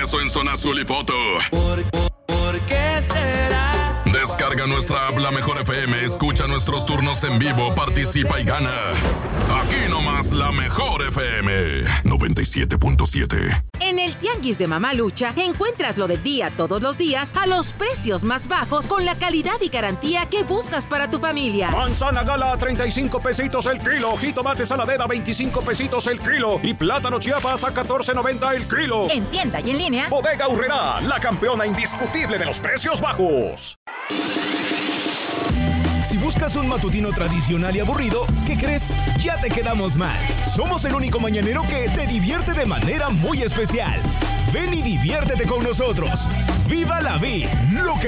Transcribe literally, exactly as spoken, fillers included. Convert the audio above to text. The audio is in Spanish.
Garbanzo en Zona Azul y Foto. ¿Por, por, ¿por qué será? Descarga nuestra app La Mejor F M, escucha nuestros turnos en vivo, participa y gana. Aquí nomás La Mejor F M noventa y siete punto siete. En el Tianguis de Mamalucha encuentras lo del día todos los días a los precios más bajos con la calidad y garantía que buscas para tu familia. Manzana Gala a treinta y cinco pesitos el kilo, jitomate saladera a veinticinco pesitos el kilo y plátano Chiapas a catorce noventa el kilo. En tienda y en línea. Bodega Aurrerá, la campeona indiscutible de los precios bajos. Si buscas un matutino tradicional y aburrido, ¿qué crees? Ya te quedamos mal. Somos el único mañanero que te divierte de manera muy especial. Ven y diviértete con nosotros. ¡Viva la vida! Lo que